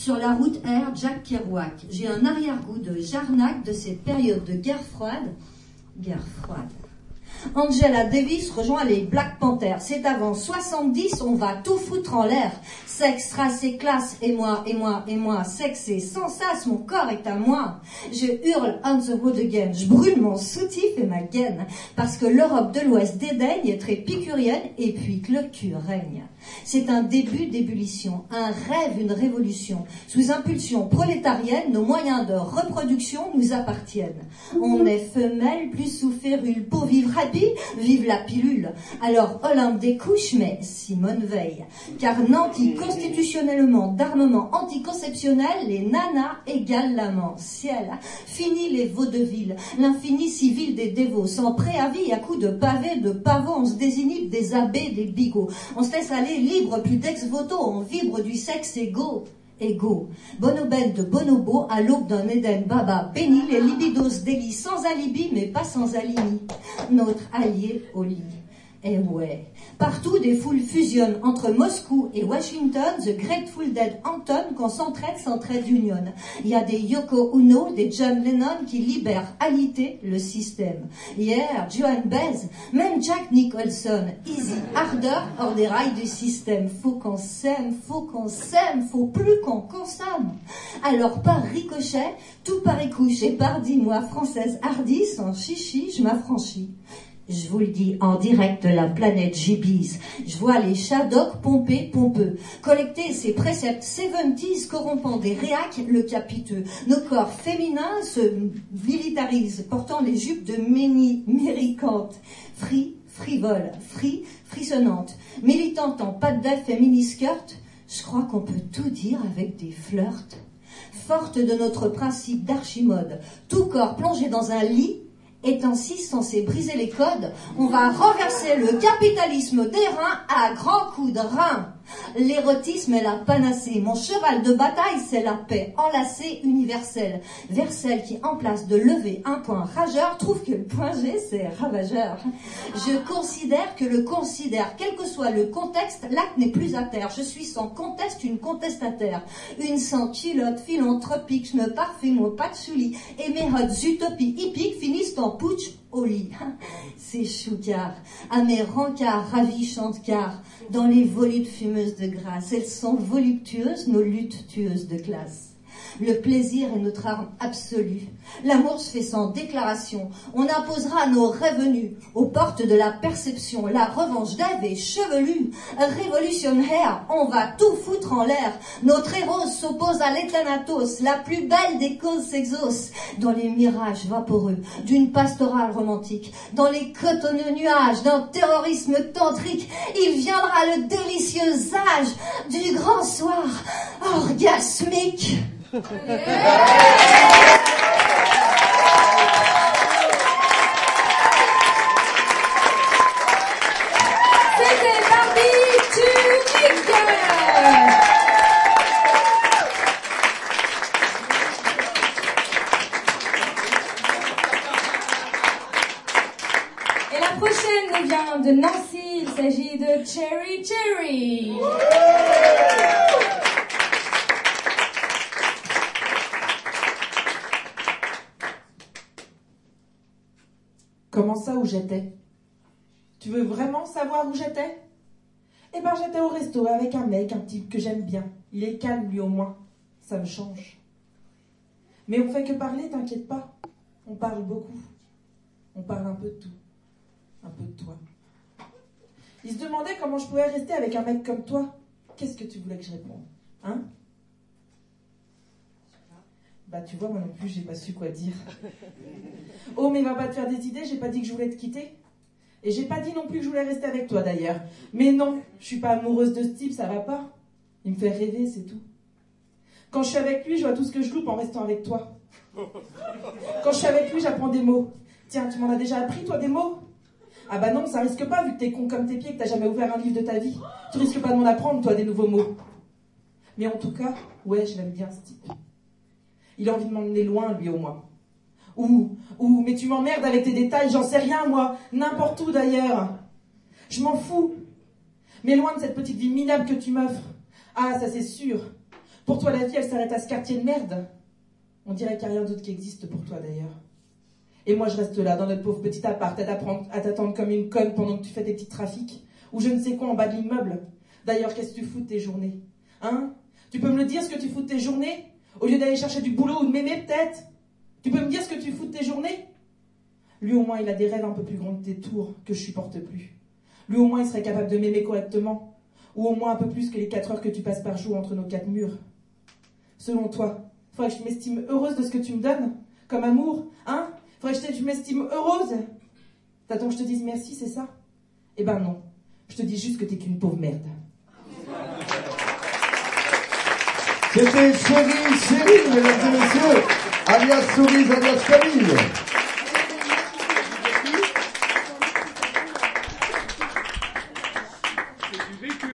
Sur la route R, Jack Kerouac. J'ai un arrière-goût de Jarnac de ces périodes de guerre froide. Guerre froide. Angela Davis rejoint les Black Panthers. C'est avant 70, on va tout foutre en l'air. Sexe, race et classe, et moi, et moi, et moi. Sexe et sans sas, mon corps est à moi. Je hurle on the road again. Je brûle mon soutif et ma gaine. Parce que l'Europe de l'Ouest dédaigne est très picurienne et puis que le cul règne. C'est un début d'ébullition, un rêve, une révolution. Sous impulsion prolétarienne, nos moyens de reproduction nous appartiennent. On est femelle plus sous férule pour vivre happy, vive la pilule. Alors Olympe des couches, mais Simone Veil. Car nantis constitutionnellement d'armement anticonceptionnel, les nanas égalent l'amant. Ciel, fini les vaudevilles, l'infini civil des dévots. Sans préavis, à coups de pavés, de pavots, on se désinhibe des abbés, des bigots. On se laisse aller libre, plus d'ex-voto, on vibre du sexe égaux. Bonobel de bonobo, à l'aube d'un Éden baba béni, les libidos délit sans alibi, mais pas sans alimi. Notre allié au lit. Eh ouais. Partout, des foules fusionnent entre Moscou et Washington, The Grateful Dead Anton, qu'on s'entraide union. Il y a des Yoko Ono, des John Lennon qui libèrent alité le système. Hier, Joan Baez, même Jack Nicholson, easy, ardeur hors des rails du système. Faut qu'on s'aime, faut plus qu'on consomme. Alors par ricochet, tout par écouche et par 10 mois française hardie, sans chichi, je m'affranchis. Je vous le dis, en direct de la planète Gibis, je vois les Shadocks pompeux, collecter ces préceptes 70s corrompant des réacs, le capiteux. Nos corps féminins se militarisent, portant les jupes de méricantes, frivoles, frissonnantes, militantes en pas de def et mini-skirt. Je crois qu'on peut tout dire avec des flirts. Forte de notre principe d'Archimode, tout corps plongé dans un lit, est ainsi censé briser les codes, on va renverser le capitalisme des reins à grands coups de rein. L'érotisme est la panacée, mon cheval de bataille c'est la paix enlacée universelle, vers celle qui en place de lever un point rageur trouve que le point G c'est ravageur. Je considère que le considère, quel que soit le contexte, l'acte n'est plus à terre, je suis sans conteste une contestataire, une sans culotte philanthropique, je me parfume au patchouli et mes hot utopies hippiques finissent en putsch au lit. C'est choucard, à mes rencarts ravichantes car dans les volutes fumeuses de grâce, elles sont voluptueuses, nos luttes tueuses de classe. Le plaisir est notre arme absolue. L'amour se fait sans déclaration. On imposera nos revenus aux portes de la perception. La revanche d'Ève est chevelue. Révolutionnaire, on va tout foutre en l'air. Notre héros s'oppose à l'Ethanatos. La plus belle des causes s'exauce dans les mirages vaporeux d'une pastorale romantique. Dans les cotonneux nuages d'un terrorisme tantrique, il viendra le délicieux âge du grand soir orgasmique. C'était Barbie Tunique. Et la prochaine nous vient de Nancy, il s'agit de Cherry Cherry. Comment ça, où j'étais? Tu veux vraiment savoir où j'étais? Eh ben, j'étais au resto avec un mec, un type que j'aime bien. Il est calme, lui, au moins. Ça me change. Mais on fait que parler, t'inquiète pas. On parle beaucoup. On parle un peu de tout. Un peu de toi. Il se demandait comment je pouvais rester avec un mec comme toi. Qu'est-ce que tu voulais que je réponde? Hein? Bah tu vois, moi non plus, j'ai pas su quoi dire. Oh, mais va pas te faire des idées, j'ai pas dit que je voulais te quitter. Et j'ai pas dit non plus que je voulais rester avec toi d'ailleurs. Mais non, je suis pas amoureuse de ce type, ça va pas. Il me fait rêver, c'est tout. Quand je suis avec lui, je vois tout ce que je loupe en restant avec toi. Quand je suis avec lui, j'apprends des mots. Tiens, tu m'en as déjà appris, toi, des mots? Ah bah non, ça risque pas, vu que t'es con comme tes pieds, que t'as jamais ouvert un livre de ta vie. Tu risques pas de m'en apprendre, toi, des nouveaux mots. Mais en tout cas, ouais, je l'aime bien, ce type. Il a envie de m'emmener loin, lui, au moins. Mais tu m'emmerdes avec tes détails, j'en sais rien, moi. N'importe où, d'ailleurs. Je m'en fous. Mais loin de cette petite vie minable que tu m'offres. Ah, ça, c'est sûr. Pour toi, la vie, elle s'arrête à ce quartier de merde. On dirait qu'il n'y a rien d'autre qui existe pour toi, d'ailleurs. Et moi, je reste là, dans notre pauvre petit appart, à t'attendre comme une conne pendant que tu fais tes petits trafics, ou je ne sais quoi en bas de l'immeuble. D'ailleurs, qu'est-ce que tu fous de tes journées? Hein? Tu peux me le dire, ce que tu fous de tes journées? Au lieu d'aller chercher du boulot ou de m'aimer, peut-être? Tu peux me dire ce que tu fous de tes journées? Lui, au moins, il a des rêves un peu plus grands que tes tours, que je supporte plus. Lui, au moins, il serait capable de m'aimer correctement. Ou au moins un peu plus que les 4 heures que tu passes par jour entre nos 4 murs. Selon toi, faudrait que je m'estime heureuse de ce que tu me donnes? Comme amour, hein? Faudrait que je m'estime heureuse? T'attends que je te dise merci, c'est ça? Eh ben non. Je te dis juste que t'es qu'une pauvre merde. C'était Chérie, mesdames et messieurs, alias Cerise, alias Camille.